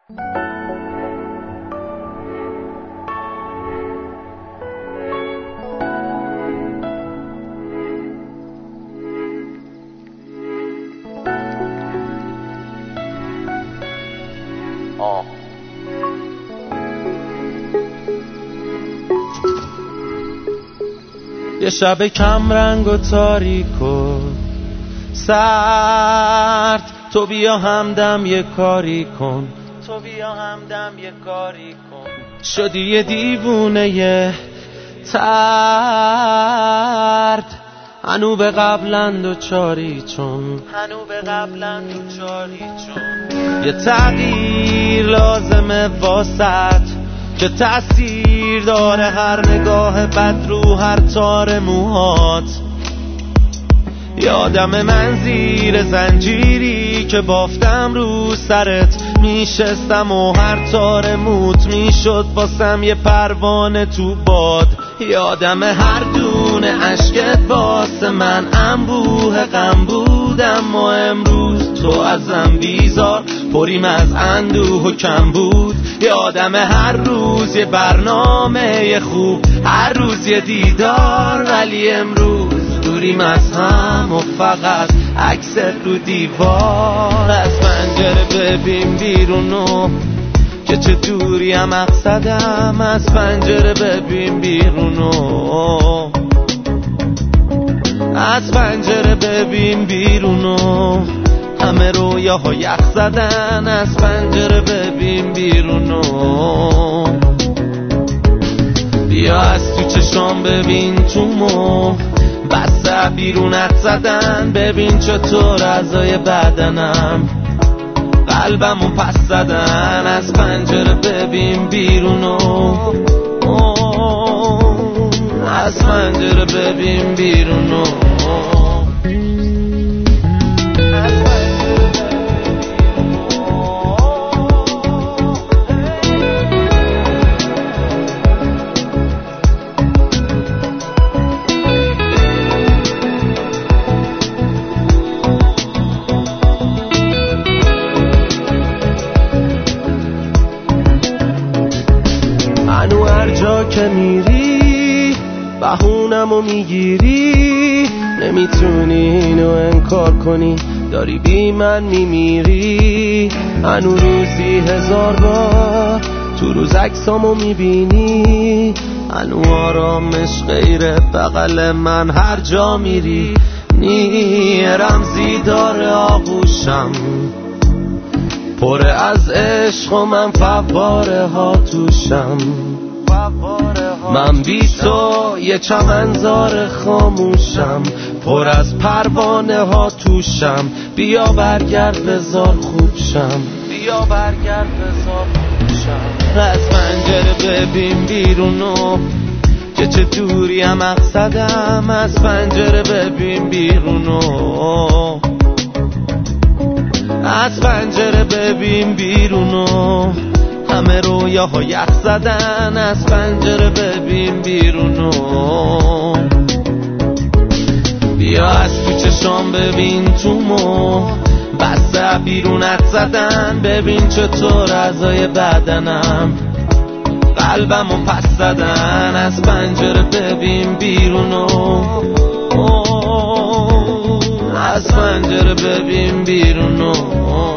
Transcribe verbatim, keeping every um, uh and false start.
آه. یه شب کم رنگ و تاریک و سرد، تو بیا همدم یه کاری کن، تو بیا همدم یه کاری کن. شدی یه دیوونه یه ترد، هنو به قبلند و چاری چون، هنو به قبلند و چاری چون. یه تغییر لازمه واسط که تأثیر داره هر نگاه بد رو هر تار موهات. یادم من زیر زنجیری که بافتم رو سرت میشستم و هر تار موت میشد واسم یه پروانه تو باد. یادم هر دونه عشقت واسه من انبوه غم بودم و امروز تو ازم بیزار پریم از اندوه و کم بود. یادم هر روز یه برنامه خوب، هر روز یه دیدار، ولی امروز دوریم از هم و فقط عکست رو دیوار. از پنجره ببین بیرونو که چه دوری هم مقصدم، از پنجره ببین بیرونو، از پنجره ببین بیرونو، همه رویاها یخ زدن، از پنجره ببین بیرونو. بیا از تو چشام ببین تو مو بسته بیرونت زدن، ببین چطور اعضای بدنم قلبمو پس زدن، از پنجره ببین بیرونو، از پنجره ببین بیرونو. که میری بهونمو میگیری، نمیتونی اینو انکار کنی، داری بی من میمیری. هنو روزی هزار بار تو روز عکسامو میبینی، هنو آرامش غیر بغل من هر جا میری. نی رمزی داره آغوشم پر از عشق و من فواره ها توشم. من بی تو یه چمنزار خاموشم پر از پروانه ها توشم. بیا برگرد بذار خوب شم، بیا برگرد بذار خوب شم. از پنجره ببین بیرونو که چه دوری هم مقصدم، از پنجره ببین بیرونو، از پنجره ببین بیرونو، همه رویاها یخ زدن، از پنجره ببین بیرونو. بیا از تو چشام ببین تو مو بسته بیرونت زدن، ببین چطور اعضای بدنم قلبمو پس زدن، از پنجره ببین بیرونو، از پنجره ببین بیرونو.